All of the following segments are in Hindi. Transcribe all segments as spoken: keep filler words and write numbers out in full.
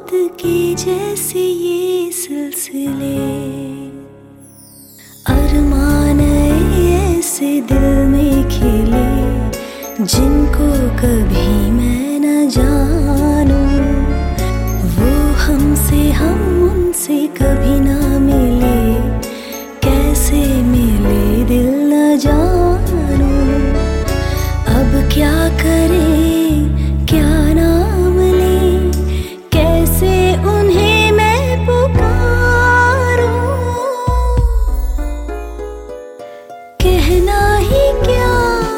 के जैसे ये सिलसिले, अरमान ऐसे दिल में खिले जिनको कभी मैं न जानूं। वो हमसे हम उनसे कभी ना मिले, कैसे मिले दिल न जानूं। अब क्या करें क्या नाम लें, कैसे उन्हें मैं पुकारूं। कहना ही क्या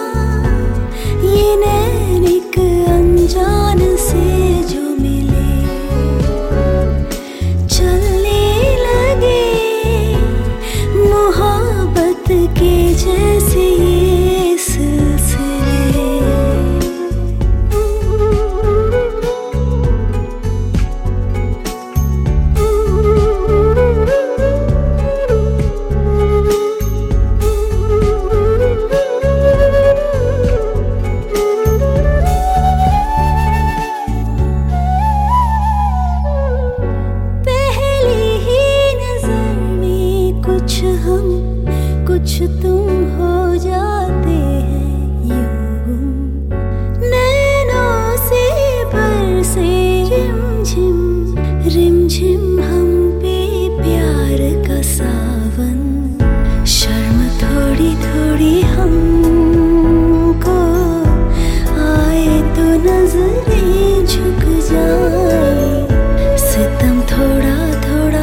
ये नैन एक अनजान से जो मिले, चलने लगे मोहब्बत के जैसे ये सिलसिले। कुछ हम कुछ तुम हो जाते हैं यूं, नैनों से बरसे रिमझिम रिमझिम हम पे प्यार का सावन। शर्म थोड़ी थोड़ी हमको आए तो नजरें झुक जाए, सितम थोड़ा थोड़ा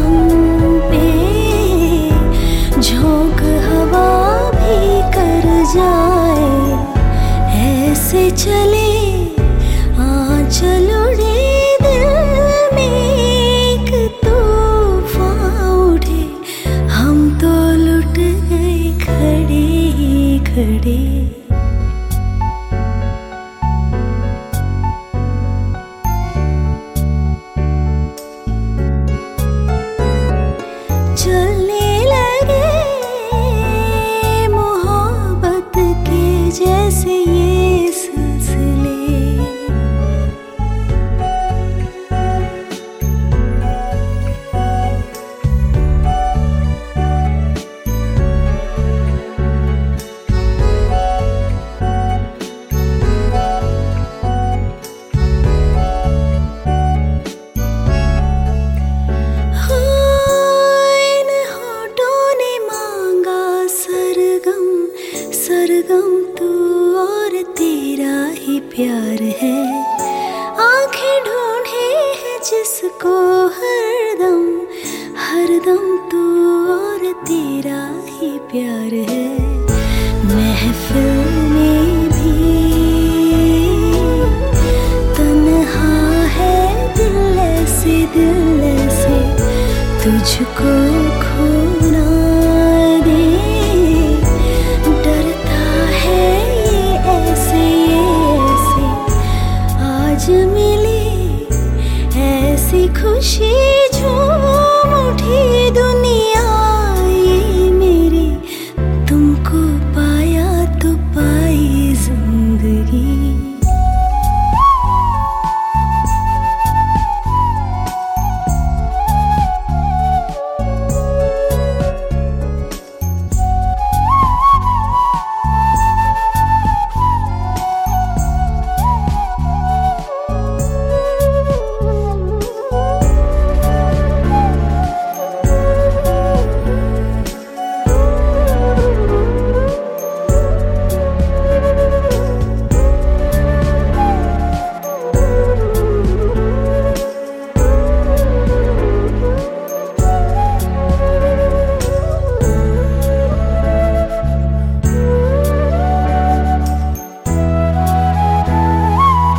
झोंक हवा भी कर जाए। ऐसे चले आंचल उड़े दिल में एक तूफान उठे, हम तो लुट गए खड़े ही खड़े। चलने जैसे ये सिलसिले। हो इन होठों ने मांगा सरगम सरगम तू और तेरा ही प्यार है। आंखें ढूंढे है जिसको हरदम हरदम तू और तेरा ही प्यार है। महफिल में भी तन्हा है दिल ऐसे दिल ऐसे, तुझको खोना मिली ऐसी खुशी झूम उठी दुनिया ये मेरी, तुमको पाया तो पाई जिंदगी।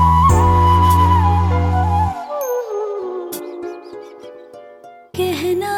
कहना